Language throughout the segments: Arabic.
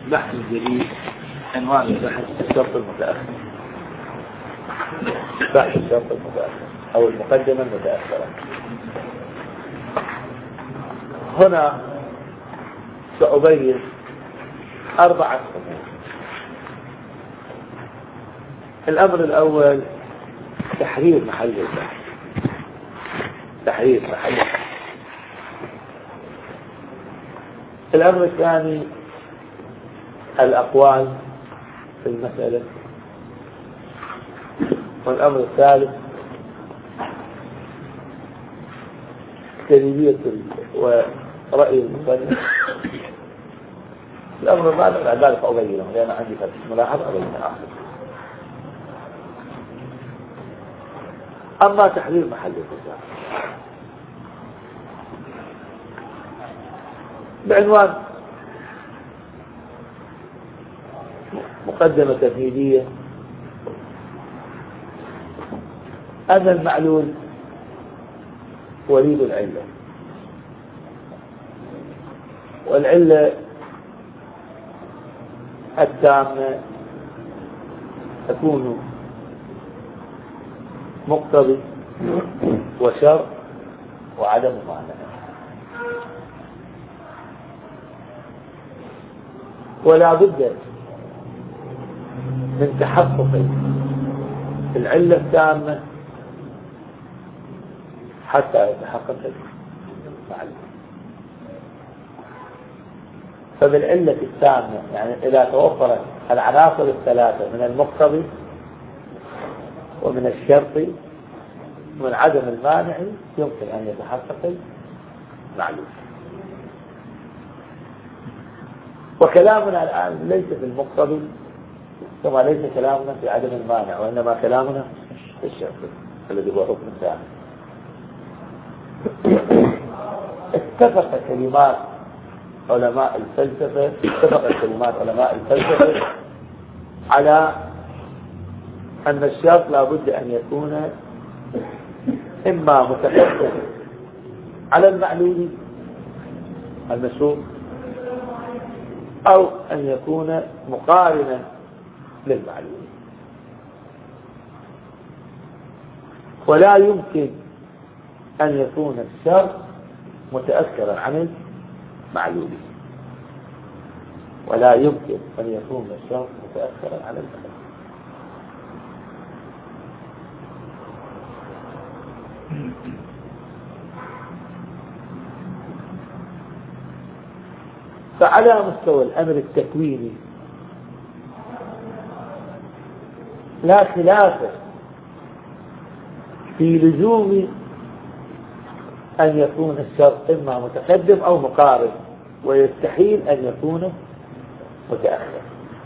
بحث جديد. عنوان البحث الشرط المتأخر. بحث الشرط المتأخر أو المقدمة المتأخرة. هنا سأبين 4 أمور. الأمر الأول تحرير محل البحث. تحرير محل البحث. الأمر الثاني الأقوال في المسألة. والأمر الثالث تجريبية ورأي المصنف. الأمر الرابع بعد ذلك أبينه لأن عندي ملاحظة أبينه آخر. أما تحرير محل النزاع بعنوان مقدمة تمهيدية أن المعلول وليد العلة، والعلة التامة تكون مقتضي وشرط وعدم مانع، ولا بد من تحقق العلة التامة حتى يتحقق المعلول. فبالعلة التامة يعني إذا توفرت العناصر الثلاثة من المقتضي ومن الشرط ومن عدم المانع يمكن أن يتحقق المعلول. وكلامنا الآن ليس في المقتضي ثم ليس كلامنا في عدم المانع، وإنما كلامنا في الشرط الذي هو حكم ثاني. اتفقت كلمات علماء الفلسفة على أن الشرط لا بد أن يكون إما متقدم على المعلول المشروط أو أن يكون مقارنا للمعلول، ولا يمكن أن يكون الشرط متأخرا عن المعلول، ولا يمكن أن يكون الشرط متأخرا عن المعلول. فعلى مستوى الأمر التكويني لا خلاف في لزوم أن يكون الشرط إما متقدم أو مقارب، ويستحيل أن يكون متأخر،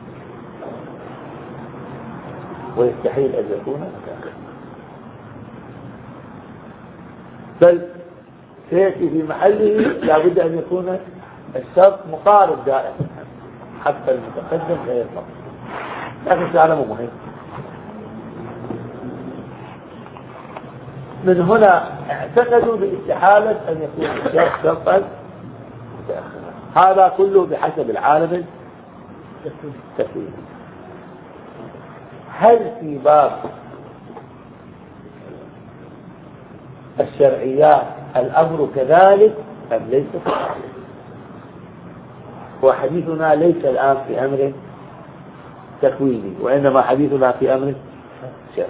ويستحيل أن يكون متأخر، بل سيأتي في محله لا بد أن يكون الشرط مقارب دائما حتى المتقدم غير مقصود. لكن تعلموا مهم. من هنا اعتقدوا باستحالة أن يكون الشرط شرطا متأخرا. هذا كله بحسب العالم التكويني. هل في باب الشرعيات الأمر كذلك أم ليس كذلك؟ وحديثنا ليس الآن في أمر تكويني، وإنما حديثنا في أمر شرعي.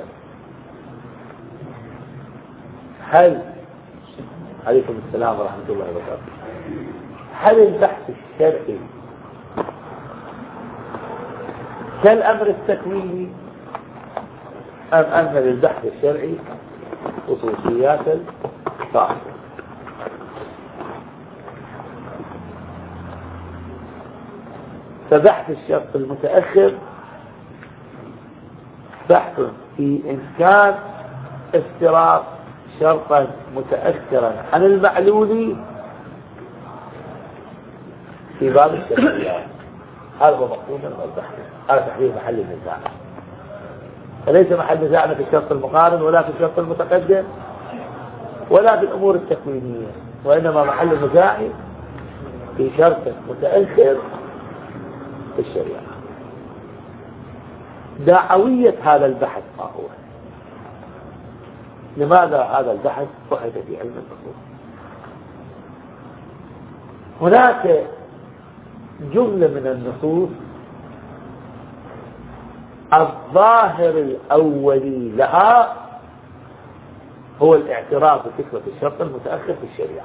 هل عليكم السلام ورحمة الله وبركاته، هل البحث الشرعي كالأمر التكويني أم أن للبحث الشرعي خصوصيات خاصة؟ فبحث الشرط المتأخر بحث في إمكان اشتراط شرطا متأخرا عن المعلول في باب الشرعيات. هذا هو مقصود من البحث، هذا تحديد محل النزاع. فليس محل نزاعنا في الشرط المقارن ولا في الشرط المتقدم ولا في الأمور التكوينية، وإنما محل النزاع في شرط متأخر في الشريعة. دعوية هذا البحث ما هو؟ لماذا هذا البحث بحث في علم الأصول؟ هناك جملة من النصوص الظاهر الأولي لها هو الاعتراف بفكرة الشرط المتأخر في الشريعة.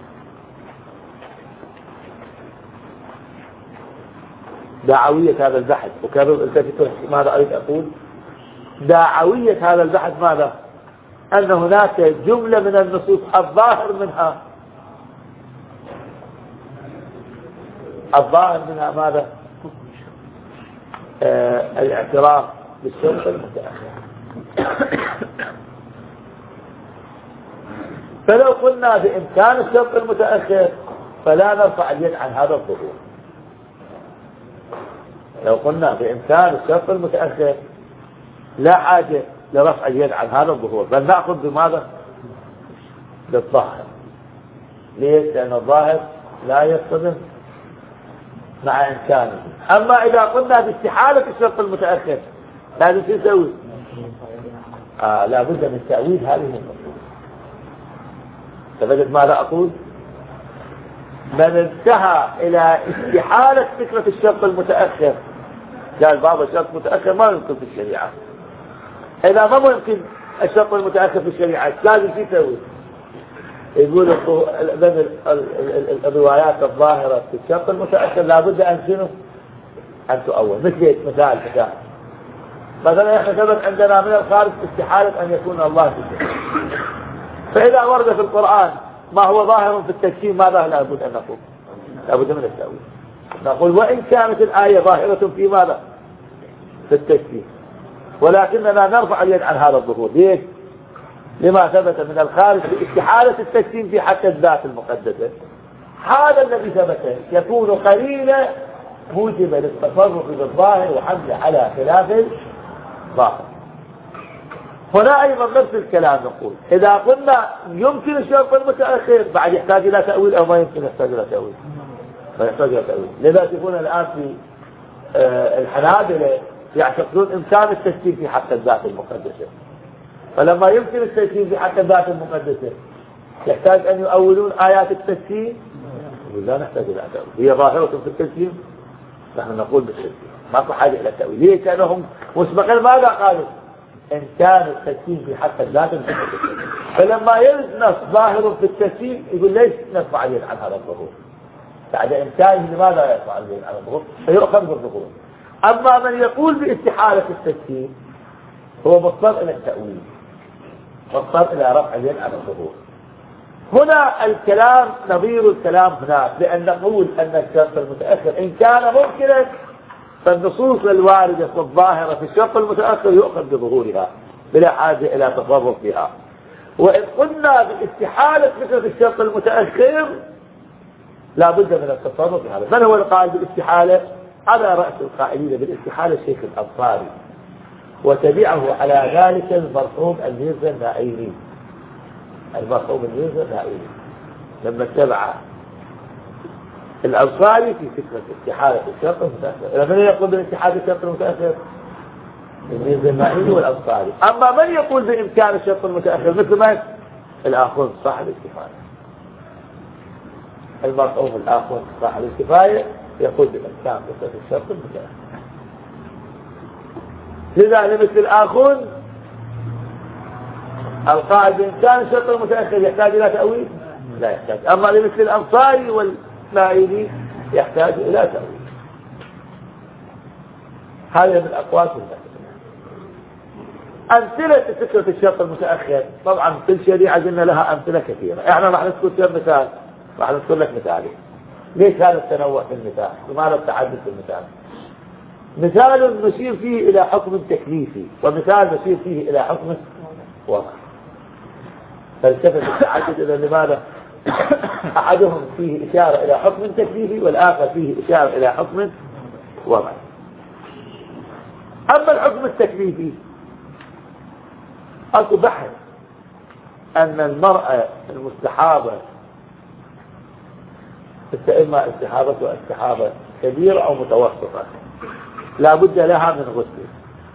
دعوية هذا البحث، وكرر التفتوا ماذا أريد أقول؟ دعوية هذا البحث ماذا؟ أن هناك جملة من النصوص الظاهر منها ماذا؟ الاعتراف بالشرط المتأخر. فلو قلنا بإمكان الشرط المتأخر فلا نرفع اليد عن هذا الظهور. لو قلنا بإمكان الشرط المتأخر لا حاجة لرفع اليد عن هذا الظهور، بل نأخذ بماذا؟ بالظاهر. ليش؟ لأن الظاهر لا يصطدم مع إمكانه. أما إذا قلنا باستحالة الشرط المتأخر لازم شو نسوي؟ لا بد من تأويل هذه النصوص. فبدت ماذا أقول؟ من انتهى إلى استحالة فكرة الشرط المتأخر قال بابا الشرط المتأخر ما يمكن في الشريعة. إذا ما يمكن الشرط المتأخر في الشريعة لازم شو يسوي؟ يقول الروايات الظاهرة في الشرط المتأخر لابد أن شنو؟ أن تؤول. مثال مثلا احنا ثبت عندنا من الخارج استحالة أن يكون الله في الشريعة. فإذا ورد في القرآن ما هو ظاهر في التجسيم ماذا لابد أن نقول؟ لابد من التأويل. نقول وإن كانت الآية ظاهرة في ماذا؟ في التجسيم، ولكننا نرفع اليد عن هذا الظهور. ليش؟ لما ثبت من الخارج باستحالة التجسيم في حق الذات المقدسة. هذا الذي ثبت يكون قرينة موجبة للتصرف بالظاهر وحمله على خلاف الظاهر. هنا أيضا نفس الكلام نقول إذا قلنا يمكن الشرط المتأخر بعد يحتاج إلى تأويل أو ما يمكن يحتاج إلى تأويل؟ ما يحتاج إلى تأويل. لذا تكون الآن في الحنابلة يعتقدون إمكان التجسيم في حق الذات المقدسة. فلما يمكن التجسيم في حق الذات المقدسة يحتاج أن يؤولون آيات التجسيم؟ لا نحتاج إلى تأويل، هي ظاهرة في التجسيم نحن نقول بالتجسيم ماكو حاجة إلى تأويل. ليه؟ كأنهم مسبقا ماذا قالوا؟ إن كان التجسيم في حق الذات المقدسة. فلما يرد نص ظاهر في التجسيم يقول ليش نرفع اليد عن هذا الظهور؟ بعد إمكانه لماذا يرفع اليد عن الظهور؟ فيؤخذ بالظهور. أما من يقول باستحالة التجسيم هو مضطر إلى التأويل، مضطر إلى رفع اليد عن الظهور. هنا الكلام نظير الكلام هناك، لأن نقول أن الشرط المتأخر إن كان ممكنا فالنصوص الواردة الظاهرة في الشرط المتأخر يؤخذ بظهورها بلا حاجة إلى تصرف فيها. وإن قلنا باستحالة فكرة الشرط المتأخر لا بد من التصرف في هذا. من هو القائل بالاستحالة؟ على رأس القائلين بالاستحالة الشيخ الأنصاري، وتبعه على ذلك المرحوم الميرزا النائلي. المرحوم الميرزا النائلي لما اتبع الأنصاري في فكرة استحالة الشرط المتأخر. من يقول باستحالة الشرط المتأخر؟ الميرزا النائلي والأنصاري. أما من يقول بإمكان الشرط المتأخر مثل ما الآخر صاحب الكفاية، المرحوم الآخر صاحب الكفاية يقول بإمكان فكرة الشرط المتأخر. لذا مثل الآخر القائل بإمكان الشرط المتأخر يحتاج إلى تأويل؟ لا يحتاج. أما لمثل الأنصاري والنائلي يحتاج إلى تأويل. هذا من أقوال المتأخر. أمثلة فكرة الشرط المتأخر طبعا كل شريعة قلنا لها أمثلة كثيرة. احنا راح نذكر كم مثال، راح نذكر لك مثالين. ليش هذا التنوع في المثال؟ لماذا التعدد في المثال؟ مثال نشير فيه إلى حكم تكليفي، ومثال نشير فيه إلى حكم وضعي. فالتفت التعدد إلى لماذا؟ أحدهم فيه إشارة إلى حكم تكليفي والآخر فيه إشارة إلى حكم وضعي. أما الحكم التكليفي أكو بحث أن المرأة المستحاضة إما استحاضة واستحاضة كبيرة أو متوسطة لا بد لها من غسل.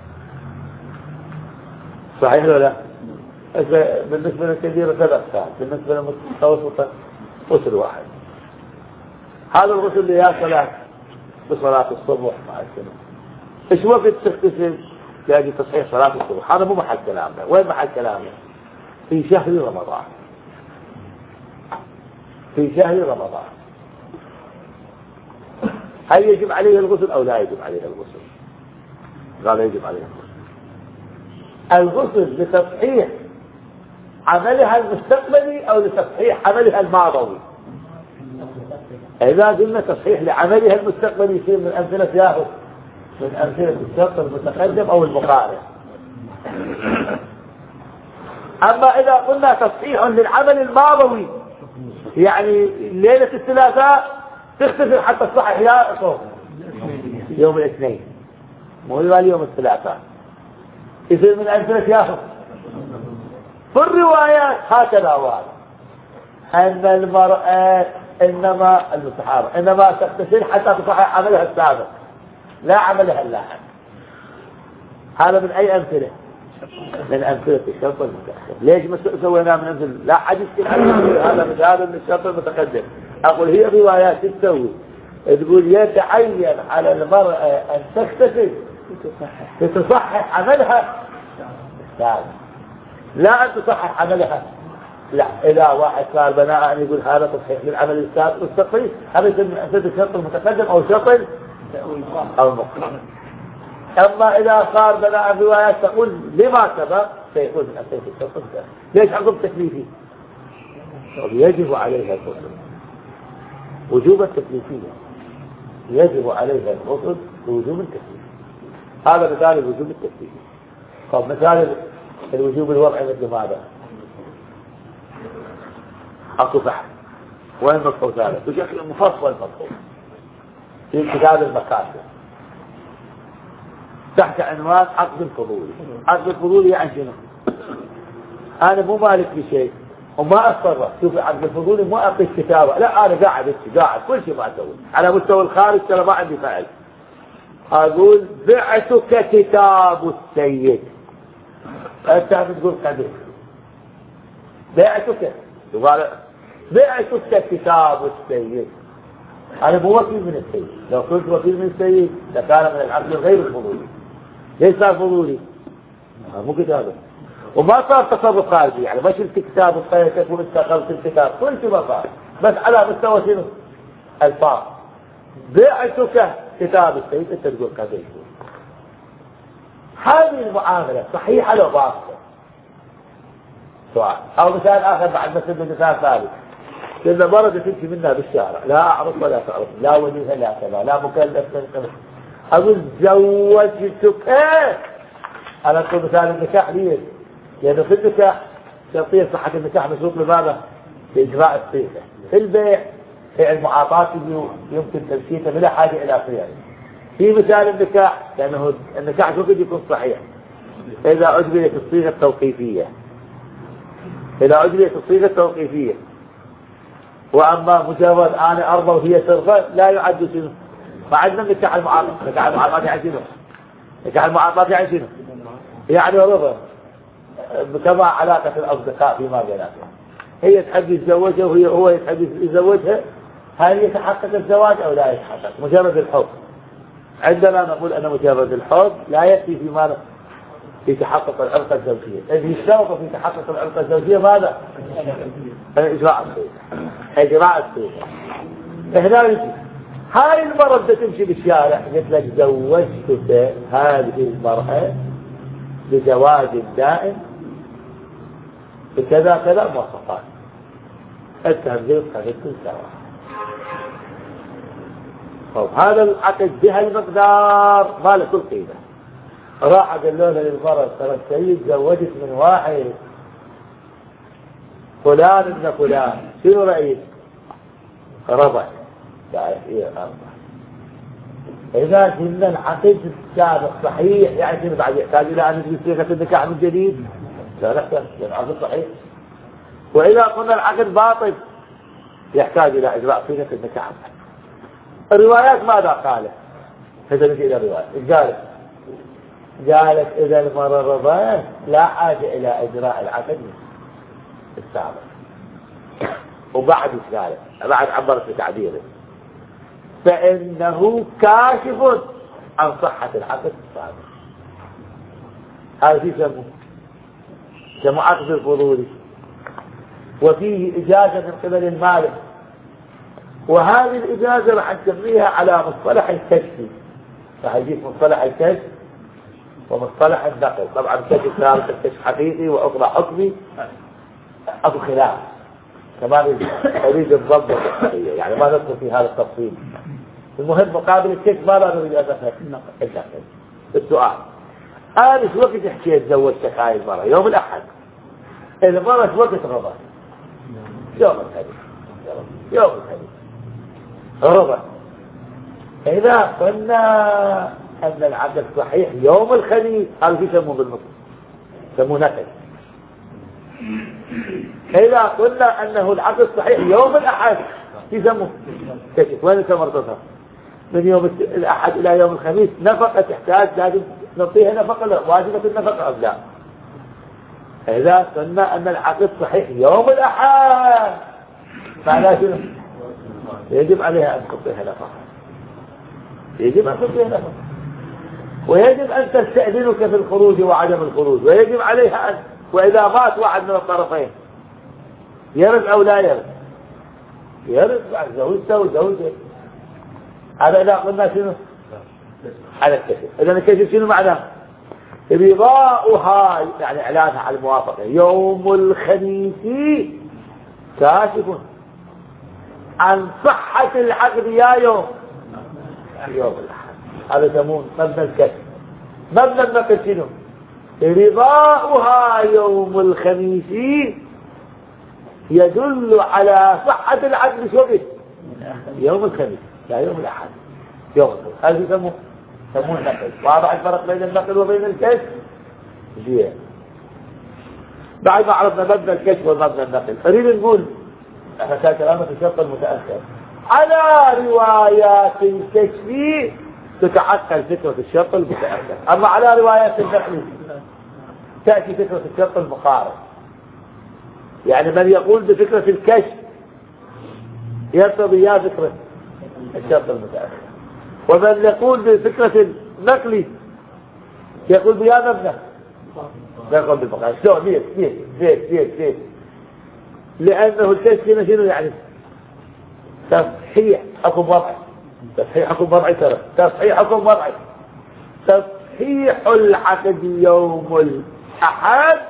صحيح ولا لا؟ بالنسبة للكبيرة 3 ساعات، بالنسبة للمتوسطة غسل واحد. هذا الغسل اللي هي صلاة بصلاة الصبح مع السنة. ايش وقت تغتسل؟ يعني تصحيح صلاة الصبح. هذا مو محل كلامنا. وين محل كلامنا؟ في شهر رمضان. في شهر رمضان هل يجب عليه الغسل أو لا يجب عليه الغسل؟ قال يجب عليه الغسل لتصحيح عملها المستقبلي أو لتصحيح عملها الماضي. إذا قلنا تصحيح لعملها المستقبلي يصير من أمثلة ياهو، من أمثلة الشرط المتقدم أو المقارن. أما إذا قلنا تصحيح للعمل الماضي يعني ليلة الثلاثاء تغتسل حتى تصحح يوم الاثنين، مو يوم الثلاثاء، يصير من أمثلة ياهو. في الروايات هكذا وارد أن المرأة إنما المستحاضة إنما تغتسل حتى تصحح عملها السابق لا عملها اللاحق. هذا من أي أمثلة؟ من أمثلة الشرط المتأخر. ليش ما سوينا من أمثلة؟ لا حد يشكل هذا مثال من الشرط المتقدم. أقول هي روايات تسوي تقول يتعين على المرأة أن تغتسل تصحح عملها السابق لا أن تصحح عملها. لا، إذا واحد صار بناء أن يقول هذا تصحيح للعمل السابق والتقريب هذا يسمى من أمثلة الشرط المتقدم أو شرط أو المقرر. أما إذا صار بناء الروايات تقول لما سبق سيكون من أمثلة الشرط المتقدم. ليش عقب تكليفي؟ يجب عليها الغسل وجوب التكليفية، يجب عليها الغسل بوجوب التكليف. هذا مثال الوجوب التكليفي. طب مثال الوجوب الوضعي مثل ماذا؟ أكو بحث وين مطلوب هذا بشكل مفصل مطلوب في كتاب المكاسب تحت عنوان عقد الفضولي. عقد الفضولي يعني شنو؟ أنا مو مالك بشيء وما أتصرف. شوف عقد الفضولي مو أعطيك كتابة، لا أنا قاعد كل شيء ما أسوي على مستوى الخارج ترى ما عندي فعل. أقول بعتك كتاب السيد، أنت بتقول قدير بعتك يقال بعتك كتاب السيد. أنا مو وكيل من السيد، لو كنت وكيل من السيد لكان من العقد غير الفضولي. ليش صار فضولي؟ مو كتابه وما صار تصرف خارجي، يعني ما شلت كتاب وطيتك واستقلت الكتاب كل شيء ما صار، بس على مستوى شنو؟ الفاظ. بعتك كتاب السيد انت تقول كذا. هذه المعاملة صحيحة لو باطلة؟ سؤال. أو مثال آخر بعد مثل مثال ثالث، لأن مرة تمشي منا بالشارع لا أعرف ولا تعرف لا وليها لا كذا لا مكلف كذا، أقول زوجتك. أنا أقول مثال النكاح ليه؟ لأنه في النكاح شرطية صحة النكاح مشروط لماذا؟ لإجراء الصيغة. في البيع في المعاطاة يمكن تمشيته بلا حاجة إلى صيغة. في مثال النكاح لأنه النكاح ممكن يكون صحيح إذا أجبرت الصيغة التوقيفية، إذا أجبرت الصيغة التوقيفية. وأما مجرد أنا أرضى وهي ترضى لا يعد شنو؟ ما عندنا نكاح المعاطاة. نكاح المعاطاة يعني شنو؟ نكاح المعاطاة يعني شنو؟ يعني رضا كما علاقة الأصدقاء فيما بيناتهم، هي تحب يتزوجها وهو يحب يتزوجها، هل يتحقق الزواج أو لا يتحقق؟ مجرد الحب. عندنا نقول أن مجرد الحب لا يكفي في ماذا؟ في تحقق العلاقة الزوجية. الذي يشترط في تحقق العلاقة الزوجية ماذا؟ إجراء الصيغة. إجراء الصيغة. هنا يجي هاي المرأة بدها تمشي بالشارع قلت لك زوجتك هذه المرأة بزواج دائم بكذا كذا مواصفات، التهذيب خليك سوا. طب هذا العقد بهالمقدار ما له كل قيمة. راح قال له للمرأة ترى السيد زوجت من واحد فلان ابن فلان، شنو رأيك؟ رضع. قال ايه رضع. إذا كنا العقد السابق صحيح يعني بعد يحتاج إلى أن نجد صيغة النكاح من جديد؟ لا نحتاج، لأن العقد صحيح. وإذا قلنا العقد باطل يحتاج إلى إجراء صيغة النكاح. الروايات ماذا قالت؟ هذا نجي إلى الرواية. قالت إذا المرض لا حاجة إلى إجراء العقد السابق. وبعد قالت بعد عبرت بتعبيره فإنه كاشف عن صحة العقد السابق. هذا في سمو عقد الفضولي، وفيه إجازة من قبل المالك، وهذه الإجازة راح نسميها على مصطلح الكشف. راح يجيب مصطلح الكشف ومصطلح النقل. طبعا كشف ثابت، الكشف حقيقي وأخرى حكمي، أبو خلاف كمان أريد الضبط يعني ما ندخل في هذا التفصيل. المهم مقابل الكشف ماذا نريد أن نفهم؟ النقل. السؤال أنا شو وقت حكيت زوجتك هاي المرة؟ يوم الأحد. المرة شو وقت غضب؟ يوم الخميس. يوم الخميس غضب. إذا قلنا أن العقد صحيح يوم الخميس، هذا في يسموه بالنص، يسموه نقل. إذا قلنا أنه العقد صحيح يوم الأحد يسموه كشف. وين تمرتها؟ من يوم الأحد إلى يوم الخميس نفقة تحتاج، لازم نعطيها نفقة، واجبة النفقة أم لا؟ إذا قلنا أن العقد صحيح يوم الأحد معناه شنو؟ يجب عليها أن تعطيها نفقة، يجب أن تعطيها نفقة، ويجب أن تستأذنك في الخروج وعدم الخروج، ويجب عليها أن، وإذا مات واحد من الطرفين يرث أو لا يرث؟ يرث بعد زوجته وزوجه. هذا إذا قلنا شنو؟ على الكشف. إذا الكشف شنو معناه؟ رضاؤها يعني إعلانها على الموافقة يوم الخميس كاشف عن صحة العقد يا يوم الأحد. هذا يسمون مبنى الكشف. مبنى النقل شنو؟ رضاؤها يوم الخميس يدل على صحة العقد شو وقت؟ يوم الخميس لا يوم الأحد. يوم الخميس هذا يسمون النقل. واضح الفرق بين النقل وبين الكشف؟ زين. بعد ما عرفنا مبنى الكشف ومبنى النقل، أريد نقول احنا كان كلامنا في الشرط المتأخر على روايات الكشف تتعقل فكرة الشرط المتأخر، أما على روايات النقل تأتي فكرة الشرط المقارن. يعني من يقول بفكرة الكشف يرتضي يا فكرة الشرط المتأخر، ومن يقول بفكرة النقل يقول بيا مبنى لا يقول بالبقاء. شلون؟ ليه؟ لأنه الكشف هنا شنو يعني؟ تصحيح حكم وضعي. تصحيح حكم وضعي ترى. تصحيح حكم وضعي. تصحيح العقد يوم الأحد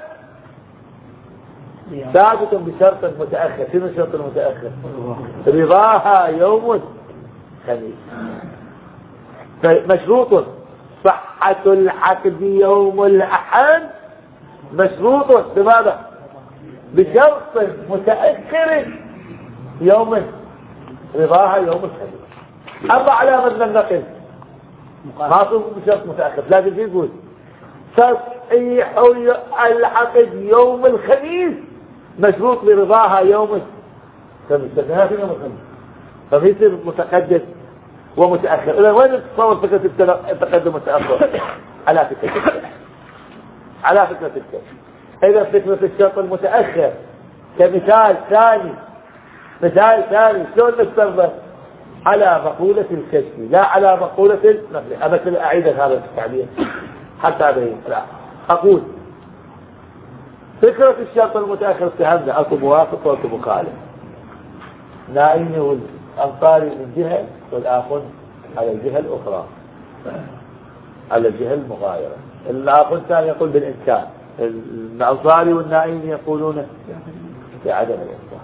ثابت بشرط متأخر. شنو الشرط المتأخر؟ رضاها يوم الخميس. مشروط صحة العقد يوم الأحد مشروط بماذا؟ بشرط متأخر يوم رضاها يوم الخميس. أما على مبنى النقل ما صوب بشرط متأخر، لازم يقول تصحيح العقد يوم الخميس مشروط برضاها يوم الخميس. فيصير متقدم ومتأخر. إذا وين تصور فكرة التقدم والتأخر؟ على فكرة الكشف. على فكرة الكشف. إذا فكرة الشرط المتأخر كمثال ثاني، مثال ثاني شلون نستخدم؟ على مقولة الكشف لا على مقولة النقل. أمثل أعيد هذا التعبير حتى أبين. لا أقول فكرة الشرط المتأخر فهمنا أكو موافق وأكو مخالف. نائمي والأنصاري من جهة والآخر على الجهة الأخرى، على الجهة المغايرة. الآخر الثاني يقول بالإمكان، الأنصاري والنائمي يقولون بعدم الإمكان.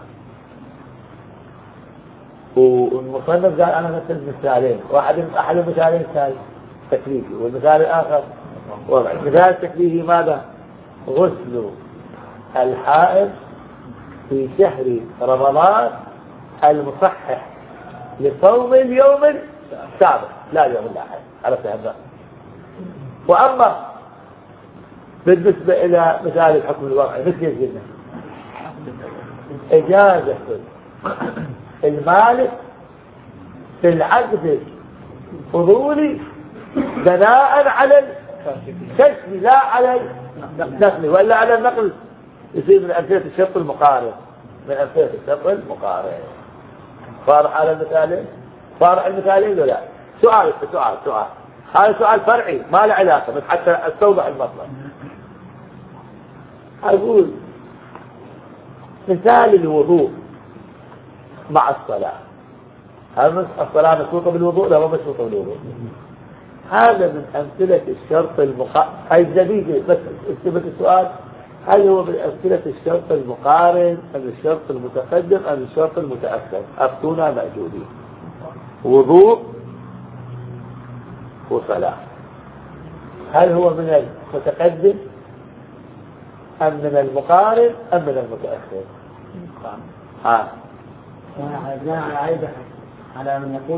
والمصنف قال أنا مثل مثالين، أحد المثالين مثال تكليفي والمثال الآخر وضع. المثال التكليفي ماذا؟ غسل الحائض في شهر رمضان المصحح لصوم اليوم السابق لا اليوم الأحد. على فهمنا. وأما بالنسبة إلى مثال الحكم الوضعي مثل الجنة إجازة المالك في العقد الفضولي بناء على الكشف لا على النقل، ولا على النقل يصير من أمثلة الشرط المقارن، من أمثلة الشرط المقارن. فارح على المثالين، فارح المثالين ولا؟ سؤال هذا سؤال فرعي ما له علاقة، بس حتى استوضح المطلب. أقول مثال الوضوء مع الصلاة، هل الصلاة مشروطة بالوضوء؟ لا، ما مشروطة بالوضوء. هذا من أمثلة الشرط المقارن الجديد، بس اكتبت السؤال: هل هو من أمثلة الشرط المقارن أم الشرط المتقدم أم الشرط المتأخر؟ أفتونا مأجورين. وضوء وصلاة، هل هو من المتقدم أم من المقارن أم من المتأخر؟ على من يقول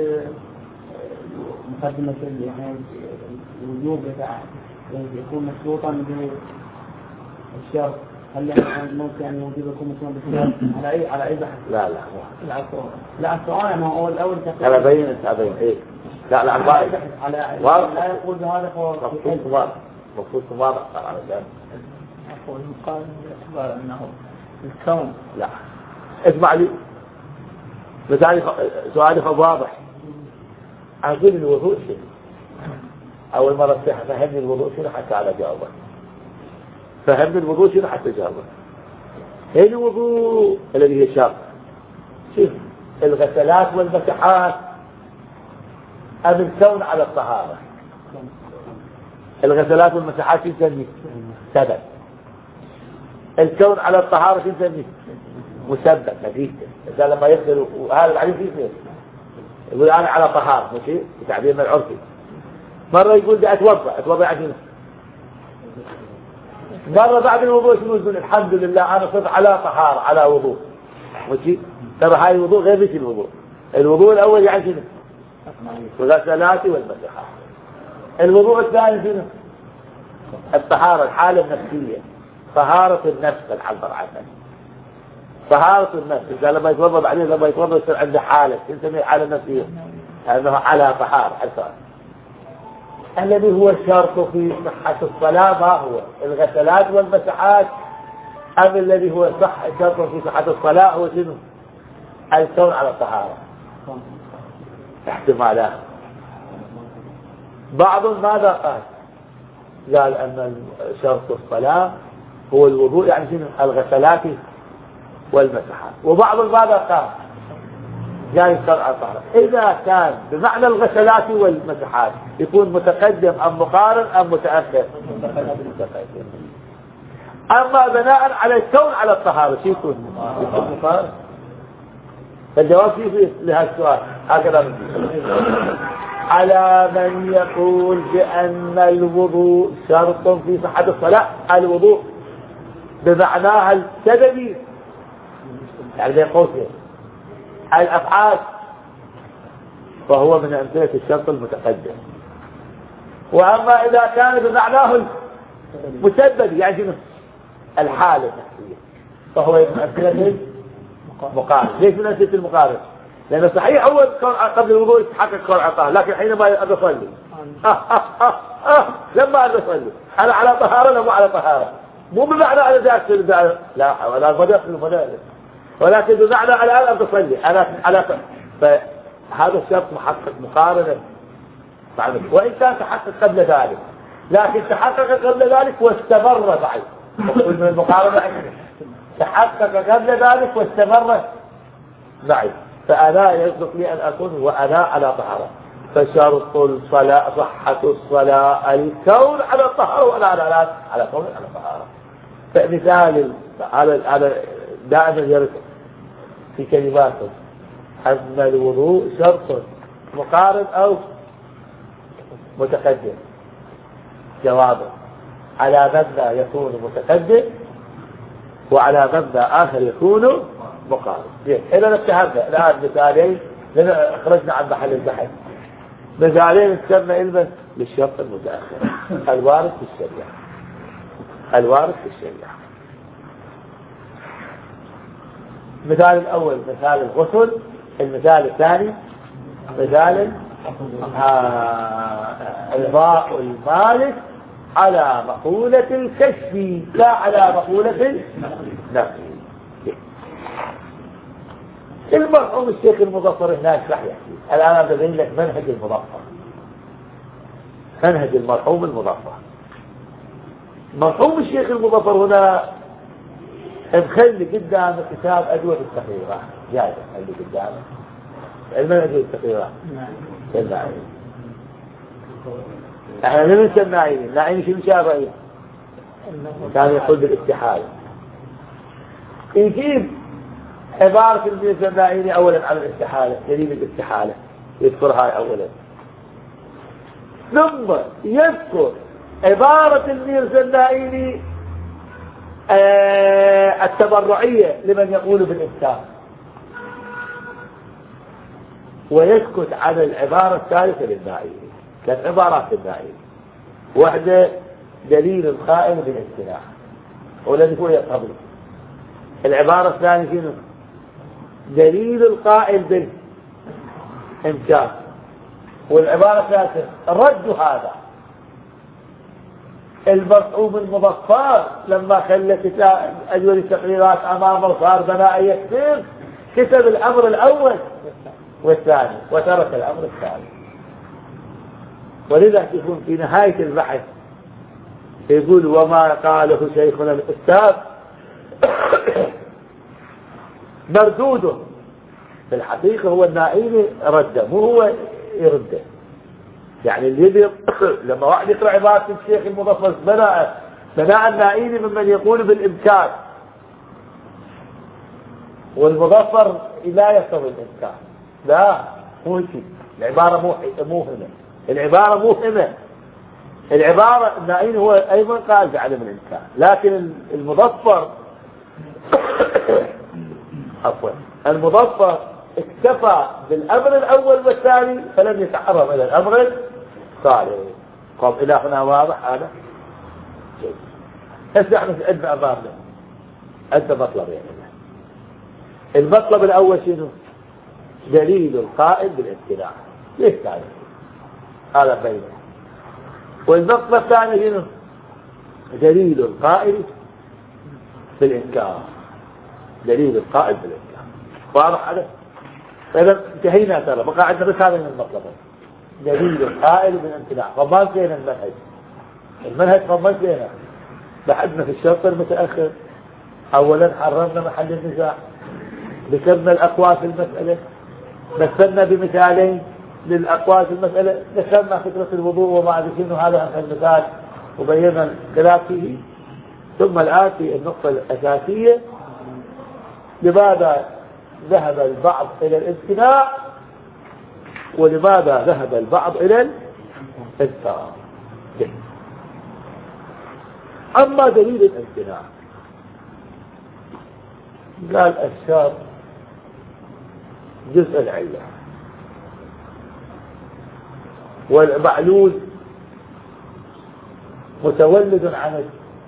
بمقدمة يعني الوجوب يكون مشروطا بالشرط، هل ممكن أن يوجب يكون مشروطا بالشرط على أي بحث؟ لا لا السؤال ما هو الأول أنا بين إيه؟ لا لا يقول بهذا مفروض واضح على ذلك. أقول المقارن باعتبار أنه الكون. لا اسمع لي، مثالي سؤالي واضح. أقول الوضوء شيء، أول مرة فهمني الوضوء شنو حتى على جاوبك، فهمني الوضوء شنو حتى جاوبك. هي الوضوء الذي هي شرط، شوف الغسلات والمسحات أم الكون على الطهارة؟ الغسلات والمسحات نسميه سبب، الكون على الطهارة نسميه مسبب نتيجة. إذا لما يغسل وهذا العلم فيه يقول أنا على طهارة، ماشي بتعبيرنا العرفي. مرة يقول بدي أتوضأ عشان، مرة بعد الوضوء شنو يقول الحمد لله أنا صرت على طهارة على وضوء، ماشي. ترى هاي الوضوء غير مثل الوضوء. الوضوء الأول يعني شنو؟ الغسلات والمسحات. الوضوء الثاني شنو؟ الطهارة، الحالة النفسية، طهارة النفس العبر عنها، طهارة النفس. إذا لما يتوضأ بعدين لما يتوضأ يصير عنده حالة نسميها حالة نفسية، أنه على طهارة حسن. الذي هو الشرط في صحة الصلاة ما هو؟ الغسلات والمسحات أم الذي هو شرط في صحة الصلاة هو شنو؟ الكون على الطهارة. احتمالات. بعض ماذا قال أن شرط الصلاة هو الوضوء يعني شنو؟ الغسلات والمسحات. وبعض ماذا قال الشرط على الطهارة. إذا كان بمعنى الغسلات والمسحات يكون متقدم أم مقارن أم متأخر؟ متقدم. أما بناء على الكون على الطهارة شو يكون مقارن. فالجواب فيه لهذا السؤال هكذا: على من يقول بأن الوضوء شرط في صحة الصلاة، الوضوء بمعناها السببي يعني زي قوسين الأفعال، فهو من أمثلة الشرط المتقدم. وأما إذا كان بمعناه المسبب يعني شنو؟ الحالة النفسية، فهو من أمثلة المقارن. ليش من أمثلة المقارن؟ لأن صحيح هو قبل الوضوء يتحقق كون عطاه، لكن حينما أصلي لما أصلي أنا على طهارة ولا مو على طهارة؟ مو بمعنى أنا داخل لا ولا بدأ، ولكن بمعنى الآن أن تصلي أنا على فهذا الشرط محقق مقارنة، وإن كان تحقق قبل ذلك، لكن تحقق قبل ذلك واستمر بعد. وكل من المقارنة تحقق قبل ذلك واستمر بعد، فأنا يصدق لي أن أكون وأنا على طهارة. فشرط الصلاة صحة الصلاة الكون على الطهارة، وأنا على كون على طهارة. فمثال على دائما يرد في كلماته أن الوضوء شرط مقارن أو متقدم. جوابه على مبنى يكون متقدم وعلى مبنى آخر يكون مقارن. إذا اتهمنا الآن مثالين خرجنا عن محل البحث، مثالين تسمى علما للشرط المتأخر الوارد في الشريعة، الوارد في الشريعة. مثال الأول مثال الغسل، المثال الثاني مثال إرضاء المالك على مقولة الكشف لا على مقولة النفي. المرحوم الشيخ المظفر هناك راح يحكي. الآن أبين لك منهج المظفر، منهج المرحوم المظفر. مرحوم الشيخ المظفر هنا مخلي قدام كتاب أدوية التقريرات، جاي اللي قدامه المنهج التقريرات. الناعين احنا ننسى الناعين شو مشابه؟ كان يقول بالاستحالة، يجيب عبارة الميرزا الناعيني أولا على الاستحالة، دليل الاستحالة يذكرها أولا، ثم يذكر عبارة الميرزا الناعيني التبرعية لمن يقول بالإمكان، ويسكت على العبارة الثالثة للناعيني. ثلاث عبارات للناعيني، واحدة دليل القائل بالامتناع والذي هو يقبل، العبارة الثانية شنو؟ دليل القائل بالإمكان، والعبارة الثالثة رد هذا. المرحوم المظفر لما خلى كتاب أدوية التقريرات أمامه صار بناء يكتب، كتب الأمر الأول والثاني وترك الأمر الثاني. ولذا يكون في نهاية البحث يقول وما قاله شيخنا الأستاذ مردوده، في الحقيقة هو الناعيني رده مو هو يرده. يعني اللي لما واحد يقرأ عبارة الشيخ المظفر بناء الناعيني ممن يقول بالإمكان، والمظفر لا يقتضي الإمكان، لا مو شيء، العبارة مو هنا، العبارة مو هنا، العبارة الناعيني هو أيضا قال بعدم الإمكان، لكن المظفر عفوا المظفر اكتفى بالأمر الأول والثاني فلم يتعرض إلى الأمر الثالث. قام إلى هنا واضح هذا؟ هسه احنا عندنا أمامنا عندنا مطلب، يعني المطلب الأول شنو؟ دليل القائل بالامتناع، ليش تعرف؟ هذا بينه. والمطلب الثاني شنو؟ دليل القائل بالإنكار، دليل القائل بالإنكار. واضح هذا؟ فإذا انتهينا ترى، بقى عندنا بس هذا من المطلبين، دليل القائل بالامتناع. فما فينا المنهج فما فينا، بحثنا في الشرط المتأخر، أولا حررنا محل النزاع، ذكرنا الأقوال في المسألة، مثلنا بمثالين للأقوال في المسألة، ذكرنا فكرة الوضوء وما ذكرنا هذا المثال وبينا الخلاف فيه. ثم الآن في النقطة الأساسية، لماذا ذهب البعض إلى الامتناع ولماذا ذهب البعض إلى الإنكار. أما دليل الامتناع قال الشرط جزء العلة، والمعلول متولد عن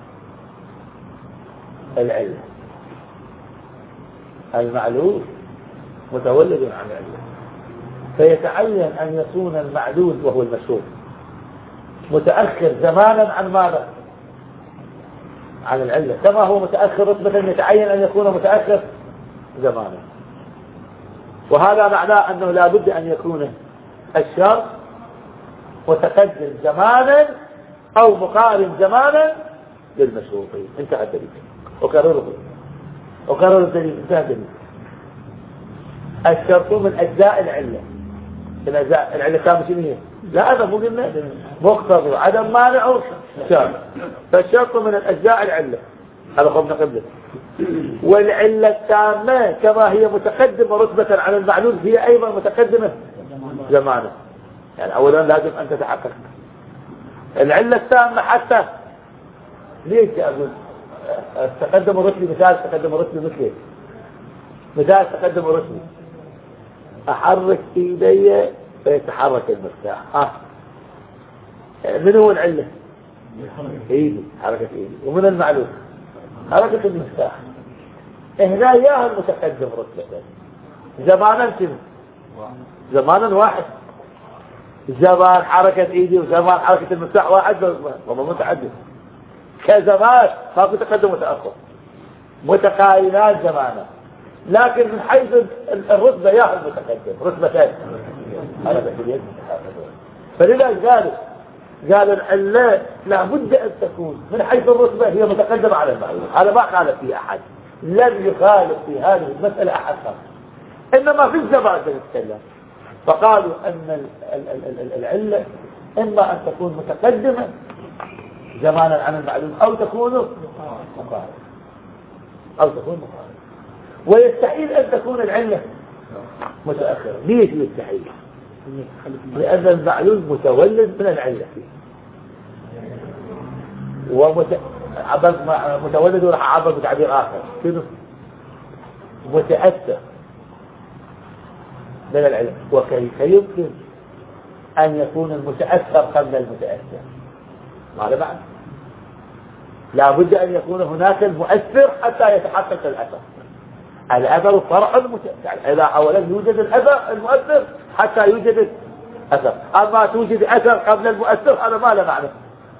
العلة، المعلول متولد عن العلة، فيتعين أن يكون المعلول وهو المشهور متأخر زمانا عن ماذا؟ عن العلة، كما هو متأخر رتبة يتعين أن يكون متأخر زمانا. وهذا معناه أنه لا بد أن يكون الشرط متقدم زمانا أو مقارن زمانا للمشروطين. انتهى الدليل، وقرر الدليل، انتهى الدليل. الشرط من أجزاء العلة، العلة كامل شنو هي؟ لا هذا مو قلنا مقتضى عدم مانع شرط، فالشرط من الأجزاء العلة، هذا قمنا قبله. والعلة التامة كما هي متقدمة رتبة على المعلول هي أيضا متقدمة زمانا. يعني أولا لازم أن تتحقق العلة التامة، حتى ليش أقول تقدم رتبي؟ مثال تقدم رتبي مثلي، مثال تقدم رتبي، أحرك إيدي فيتحرك المفتاح. من هو العلة؟ إيدي، حركة إيدي. ومن المعلوم حركة المفتاح. هنا إياها المتقدم رتبة زمانا شنو؟ زمانا واحد، زمان حركة ايدي وزمان حركة المفتاح واحد والله متعدد كزمان، ما في تقدم وتأخر، متقارنان زمانا، لكن من حيث الرتبة ياخذ متقدم رتبتين. هذا بحثيات متقارنة. فلذا قالوا العلة لابد أن تكون من حيث الرتبة هي متقدمة على المعلوم، هذا ما خالف فيه أحد، لم يخالف في هذه المسألة أحد خالف، إنما في الزمان نتكلم. فقالوا أن العلة إما أن تكون متقدمة زمانا عن المعلوم أو تكون مقارنة، ويستحيل أن تكون العلة متأخرة. ليش يستحيل؟ لأن المعلوم متولد من العلة متولد وراح عبر بتعبير آخر شنو؟ متأثر من العلم. وكيف يمكن أن يكون المتأثر قبل المتأثر؟ ماذا معنى؟ لا بد أن يكون هناك المؤثر حتى يتحقق الأثر. الأثر فرع يعني إذا أولا يوجد الأثر المؤثر حتى يوجد الأثر، أما توجد أثر قبل المؤثر هذا ما له معنى.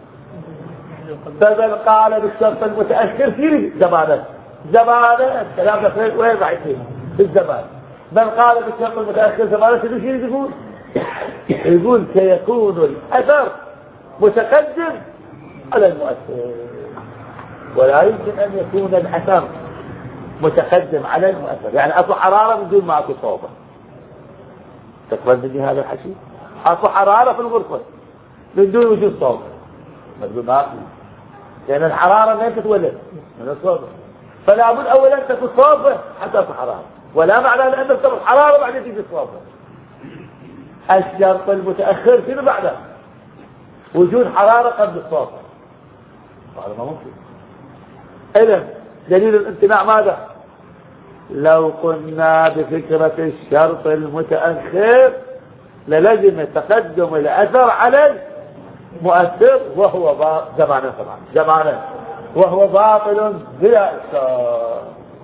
فمن قال بالشرط المتأخر في زمانه الكلام ده وين راح يصير في الزمان. من قال بالشرط المتأخر زمانه شنو يقول؟ يقول سيكون الأثر متقدم على المؤثر، ولا يمكن أن يكون الأثر متقدم على المؤثر. يعني أكو حرارة من دون ما أكو صوبة، تقبل مني هذا الحكي؟ أكو حرارة في الغرفة من دون وجود صوبة، ما ما أكو، لأن الحرارة ما تتولد من الصوبة، فلا بد أولا تكون صوبة حتى أكو حرارة، ولا معنى لأن تكون حرارة بعدين تيجي الصوبة. الشرط المتأخر شنو بعده؟ وجود حرارة قبل الصوبة، هذا ما ممكن. إذن دليل الامتناع ماذا؟ لو قلنا بفكرة الشرط المتأخر للزم تقدم الأثر على المؤثر وهو زمانا وهو باطل بلا إشكال.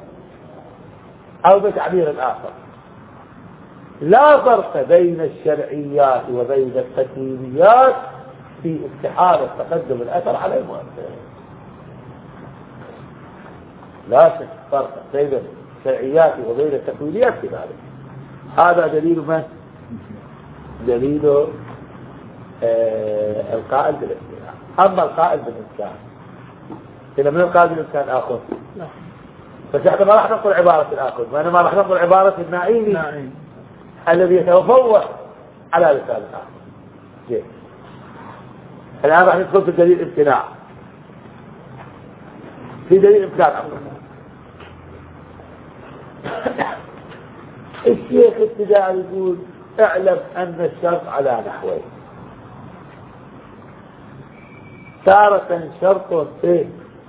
أو بتعبير الآخر لا فرق بين الشرعيات وبين التكوينيات في استحالة تقدم الأثر على المؤثر. لا شك فرق بين الشرعيات وبين التكوينيات في ذلك. هذا دليل من؟ دليل القائل بالامتناع. أما القائل بالإمكان إذا من القائل بالإمكان آخر، بس احنا ما راح نقول عبارة الآخر، وإنما راح نقول عبارة النائم الذي يتفوق على لسان الآخر. جيد. الآن راح ندخل في دليل الامتناع. في دليل إمكان أمر الشيخ ابتداء يقول اعلم أن الشرط على نحوين، تارة شرط في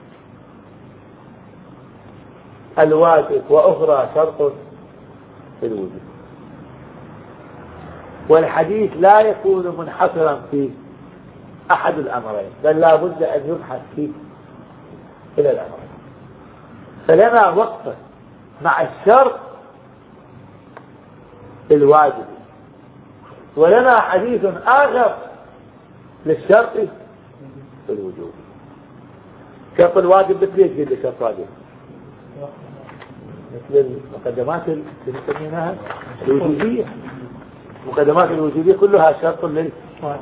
الواجب وأخرى شرط في الوجود، والحديث لا يكون منحصرا في أحد الأمرين بل لا بد أن يبحث فيه إلى الأمرين. فلنا وقفة مع الشرط الواجب، ولنا حديث آخر للشرط في الوجوب. شرط الواجب مثل ايش قلت شرط واجب؟ مثل المقدمات اللي نسميناها الوجوبية. المقدمات الوجوبية كلها شرط للواجب،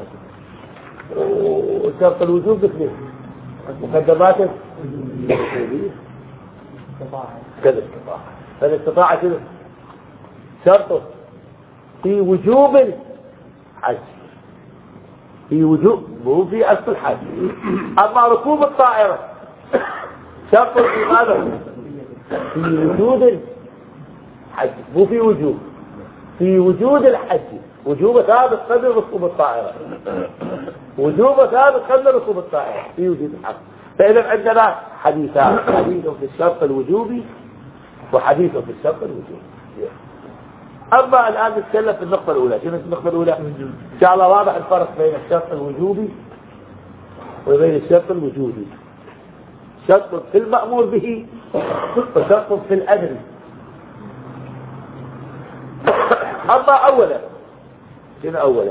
وشرط الوجوب مثل مقدمات الوجوبية كذا استطاعة. فالاستطاعة كذا شرط في وجوب الحج، في وجوب مو في أصل الحج. أما ركوب الطائرة شرط في ماذا؟ في وجود الحج مو في وجوب، في وجود الحج. وجوب ثابت قبل ركوب الطائرة، وجوب ثابت قبل ركوب الطائرة في وجود الحج. فإذا عندنا حديثان، حديث في الشرط الوجوبي وحديث في الشرط الوجوبي. أما الآن نتكلم في النقطة الأولى. شنو النقطة الأولى؟ إن شاء الله واضح الفرق بين الشرط الوجوبي وبين الشرط الوجوبي. شرط في المأمور به وشرط في الأمر. أما أولا شنو أولا؟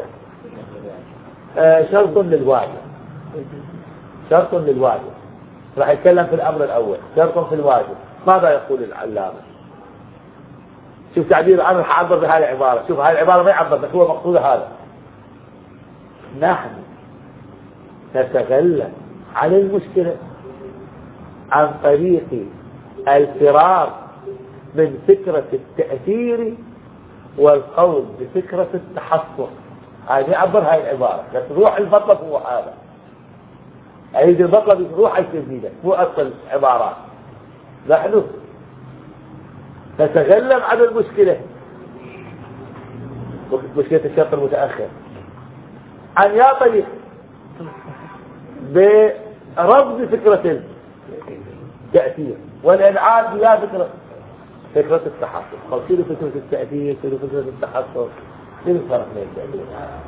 شرط للواجب، شرط للواجب. راح يتكلم في الأمر الأول، شرط في الواجب. ماذا يقول العلامة؟ شوف تعبير، أنا راح أعبر بهذه العبارة. شوف هذه العبارة ما يعبر، بس هو مقصود هذا. نحن نتغلب على المشكلة عن طريق الفرار من فكرة التأثير والقول بفكرة التحصر. هذه يعبر هاي العبارة، بس روح المطلب هو هذا. أريد المطلب روح التجديد، مو أصل عبارات. نحن نتغلب على المشكلة، مشكلة الشرط المتأخر، عن يا طريق برفض فكرة التأثير والإنعاد بلا فكرة التحصر. قلت فكرة التأثير، فكرة التحصر، شنو الفرق بين التأثير؟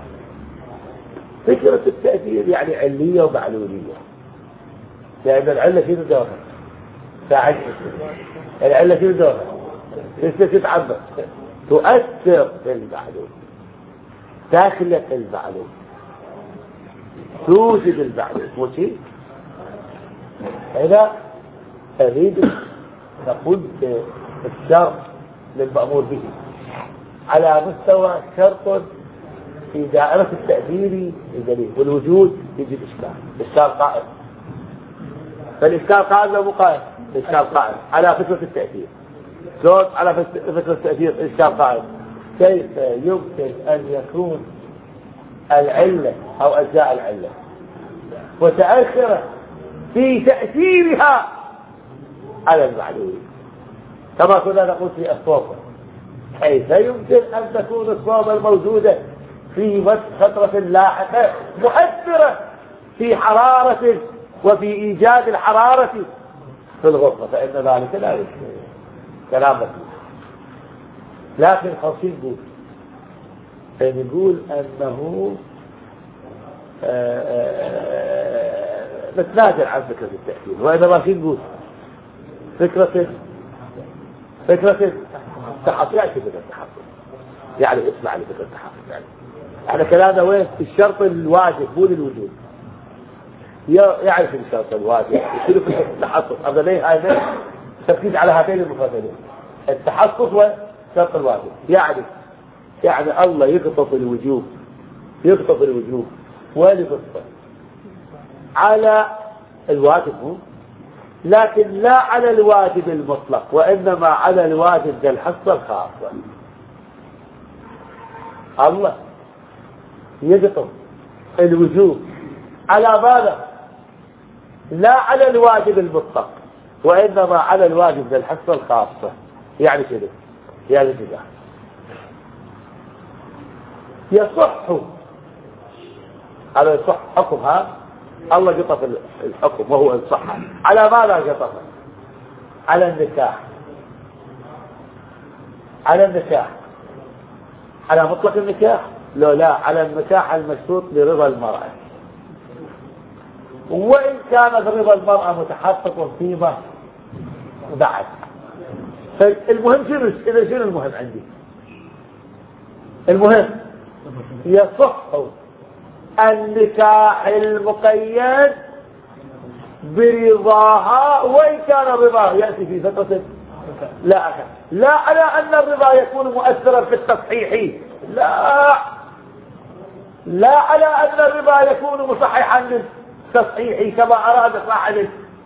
فكرة التأثير يعني علية ومعلولية، لأن العلة شنو دورها؟ ساعد العلة شنو دورها؟ تتعبر، تؤثر في المعلوم، تخلق المعلوم، توجد المعلوم. مو شيء؟ هنا أريد نقول الشرط للمأمور به على مستوى شرط في دائرة التأثير الدليل والوجود يجي الإشكال قائم. فالإشكال قائم لو قائم، الإشكال قائم على فكرة التأثير. شلون على فكرة التأثير الإشكال قائم؟ كيف يمكن أن يكون العلة أو أجزاء العلة متأخرة في تأثيرها على المعلوم، كما كنا نقول في الصوبة. كيف يمكن أن تكون الصوبة الموجودة في فترة لاحقة مؤثرة في حرارة وفي إيجاد الحرارة في الغرفة؟ فإن ذلك لا يمكن، كلام بسيط. لكن خاصين نقول أنه نتنازل عن فكرة التأثير، وإنما في نقول فكرة التحصل. يعني فكرة التحصل يعني اسمع لي فكرة التحصل. يعني احنا كلامنا وين؟ الشرط الواجب مو للوجود. يعرف الشرط الواجب يصير فكرة التحصل. أبدا ليه هاي تركيز على هاتين المفردين، التحصل والشرط الواجب. يعني الله يقطف الوجوب ولبطه على الواجب هو، لكن لا على الواجب المطلق، وإنما على الواجب ذا الحصة الخاصة. الله يقطف الوجوب على ماذا؟ لا على الواجب المطلق، وإنما على الواجب ذا الحصة الخاصة. يعني كده، يعني كده يصح على يصح حكمها. الله قطف الحكم وهو الصحة على ماذا قطفه؟ على النكاح، على مطلق النكاح؟ لا، على النكاح المشروط برضا المرأة، وإن كان رضا المرأة متحقق فيما بعد. فالمهم شنو المهم عندي؟ المهم يصح النكاح المقيد برضاها، وإن كان الرضا يأتي في فترة لا على أن الرضا يكون مؤثرا في التصحيح، لا على أن الرضا يكون مصححا للتصحيح كما أراد صاحب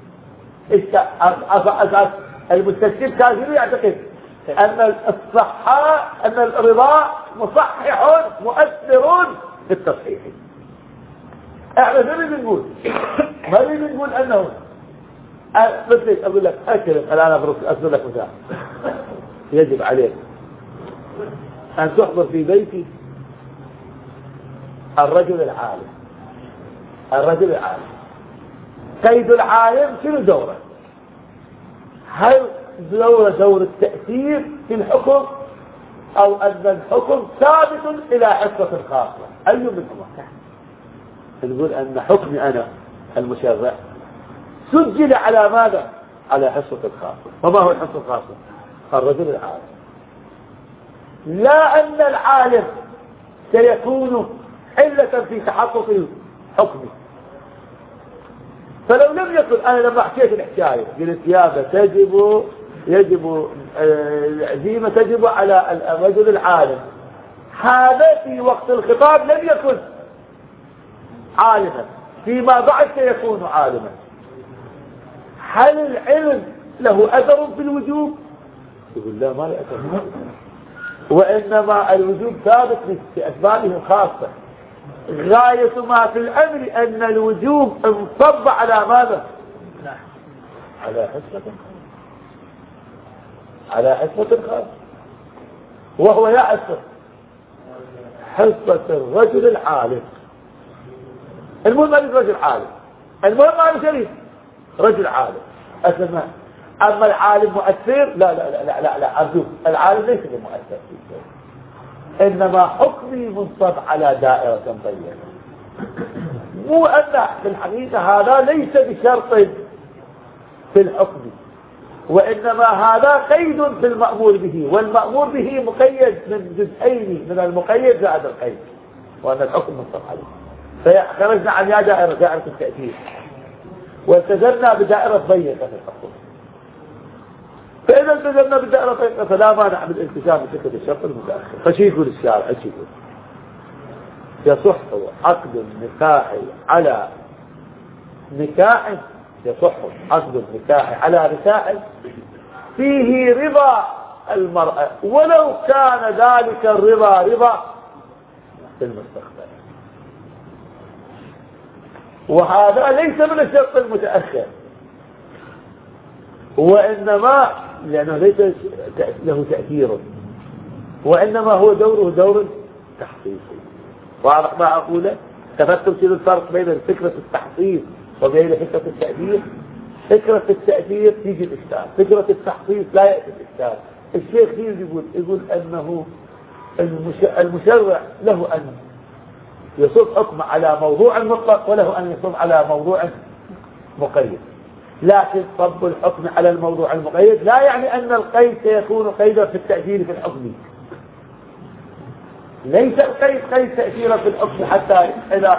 المستشفى. كان يعتقد أن الصحة، أن الرضا مصحح مؤثر في التصحيح. احنا ما بنقول انه مثل اقول لك اكرم. انا اذكر لك مثال. يجب عليك ان تحضر في بيتي الرجل العالم. قيد العالم شنو دوره؟ هل دور التأثير في الحكم، او ان الحكم ثابت الى حصة خاصة؟ اي منهما؟ تقول ان حكمي انا المشرع سجل على ماذا؟ على حصة الخاصة. وما هو الحصة الخاصة؟ الرجل العالم. لا أن العالم سيكون علة في تحقق حكمه. فلو لم يكن، أنا لما حكيت الحكاية قلت يابا يجب العزيمة تجب على الرجل العالم، هذا في وقت الخطاب لم يكن عالما، فيما بعد سيكون عالما. هل العلم له أثر في الوجوب؟ يقول لا، ما له أثر، وإنما الوجوب ثابت بأسبابه الخاصة. غاية ما في الأمر أن الوجوب انصب على ماذا؟ على حصة خاصة، وهو يعصر حصة الرجل العالم. المهم أن رجل عالم، المهم أن شريف رجل عالم أسمع. أما العالم مؤثر، لا لا لا لا لا أرجوك، العالم ليس بمؤثر في شيء، إنما حكمي منصب على دائرة مبينة. مو أن في الحقيقة هذا ليس بشرط في الحكم، وإنما هذا قيد في المأمور به، والمأمور به مقيد من جزئين، من المقيد زائد القيد، وأن الحكم منصب عليه. فخرجنا عن دائرة التأثير والتزمنا بدائرة ضيقة في الحكم. فإذا التزمنا بالدائرة ضيقة فلا مانع من الالتزام بفكرة الشرط المتأخر. فشي يقول الشارع، ايش يقول؟ يصح عقد النكاح على نكاح، يصح عقد النكاح على نكاح فيه رضا المرأة، ولو كان ذلك الرضا رضا في المستقبل. وهذا ليس من الشرط المتأخر، وإنما لأنه ليس له تأثير، وإنما هو دوره دور تحقيقي. واضح ما أقوله؟ تفتم شنو الفرق بين فكرة التحقيق وبين فكرة التأثير؟ فكرة التأثير تيجي الإشكال، فكرة التحقيق لا يأتي الإشكال. الشيخ يقول أنه المشرع له أن يصب حكم على موضوع مطلق، وله أن يصب على موضوع مقيد. لكن صب الحكم على الموضوع المقيد لا يعني أن القيد سيكون قيدا في التأثير في الحكم. ليس القيد قيد تأثيرا في الحكم حتى إذا